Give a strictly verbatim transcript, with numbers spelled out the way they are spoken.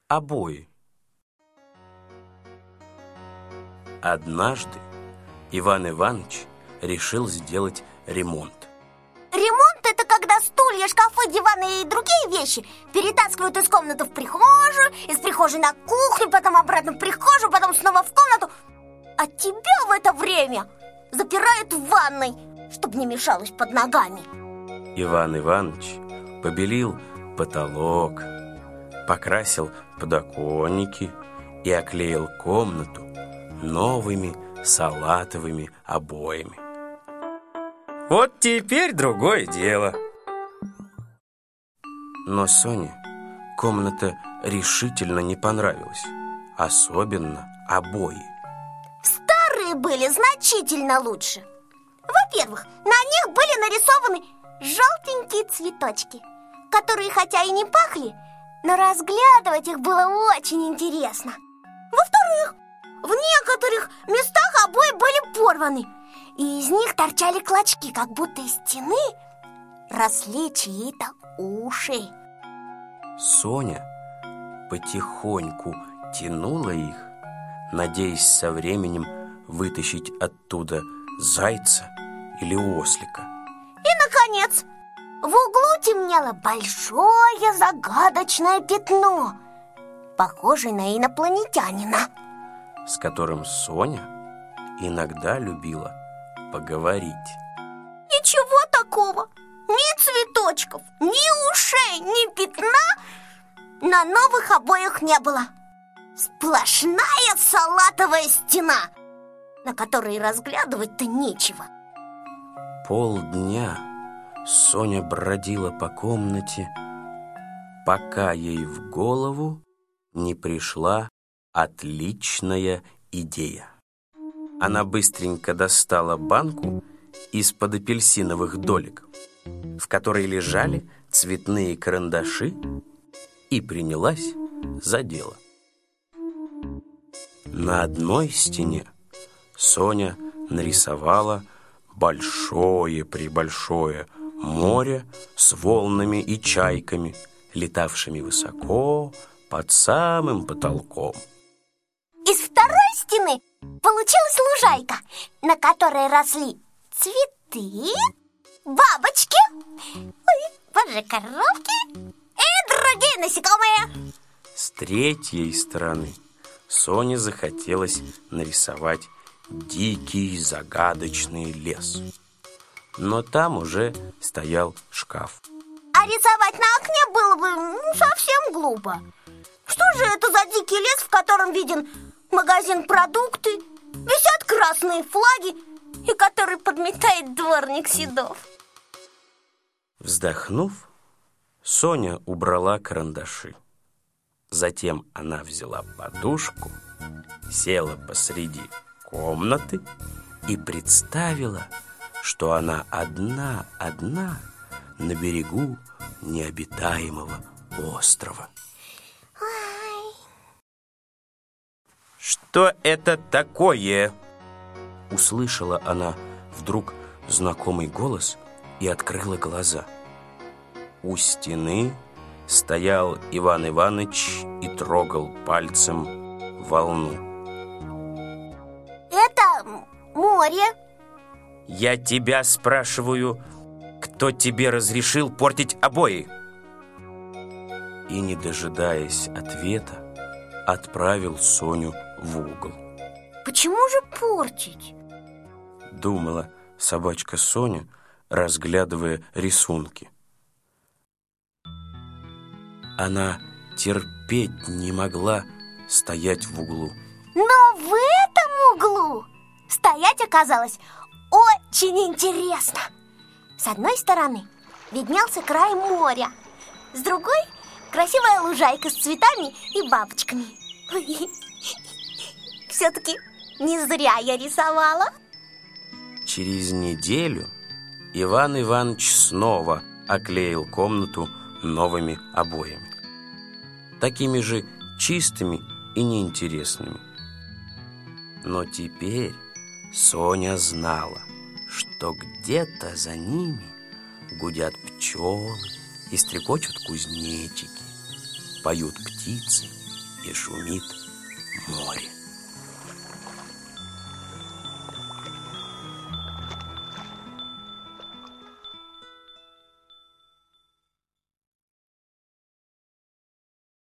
обои. Однажды Иван Иванович решил сделать ремонт. Ремонт – это когда стулья, шкафы, диваны и другие вещи перетаскивают из комнаты в прихожую, из прихожей на кухню, потом обратно в прихожую, потом снова в комнату. А тебя в это время запирают в ванной, чтобы не мешалось под ногами. Иван Иванович побелил потолок, покрасил подоконники и оклеил комнату новыми салатовыми обоями. Вот теперь другое дело. Но Соне комната решительно не понравилась, особенно обои. Старые были значительно лучше. Во-первых, на них были нарисованы желтенькие цветочки, которые хотя и не пахли, но разглядывать их было очень интересно. Во-вторых, в некоторых местах обои были порваны, и из них торчали клочки, как будто из стены росли чьи-то уши. Соня потихоньку тянула их, надеясь со временем вытащить оттуда зайца или ослика. И, наконец, в углу темнело большое загадочное пятно, похожее на инопланетянина, с которым Соня иногда любила поговорить. Ничего такого, ни цветочков, ни ушей, ни пятна на новых обоях не было. Сплошная салатовая стена, на которой разглядывать-то нечего. Полдня Соня бродила по комнате, пока ей в голову не пришла отличная идея. Она быстренько достала банку из-под апельсиновых долек, в которой лежали цветные карандаши, и принялась за дело. На одной стене Соня нарисовала большое-пребольшое море с волнами и чайками, летавшими высоко под самым потолком. Из второй стены получилась лужайка, на которой росли цветы, бабочки, ой, боже, коровки и другие насекомые. С третьей стороны Соне захотелось нарисовать дикий загадочный лес, но там уже стоял шкаф. А рисовать на окне было бы ну, совсем глупо. Что же это за дикий лес, в котором виден магазин продукты, висят красные флаги и который подметает дворник Седов? Вздохнув, Соня убрала карандаши. Затем она взяла подушку, села посреди комнаты и представила, что она одна-одна на берегу необитаемого острова. Ой. «Что это такое?» Услышала она вдруг знакомый голос и открыла глаза. У стены стоял Иван Иванович и трогал пальцем волну. Это море. Я тебя спрашиваю, кто тебе разрешил портить обои? И, не дожидаясь ответа, отправил Соню в угол. Почему же портить? Думала собачка Соня, разглядывая рисунки. Она терпеть не могла стоять в углу. Но в этом углу стоять оказалось очень интересно. С одной стороны виднелся край моря, с другой — красивая лужайка с цветами и бабочками. Все-таки не зря я рисовала. Через неделю Иван Иванович снова оклеил комнату новыми обоями, такими же чистыми и неинтересными. Но теперь Соня знала, что где-то за ними гудят пчелы и стрекочут кузнечики, поют птицы и шумит море.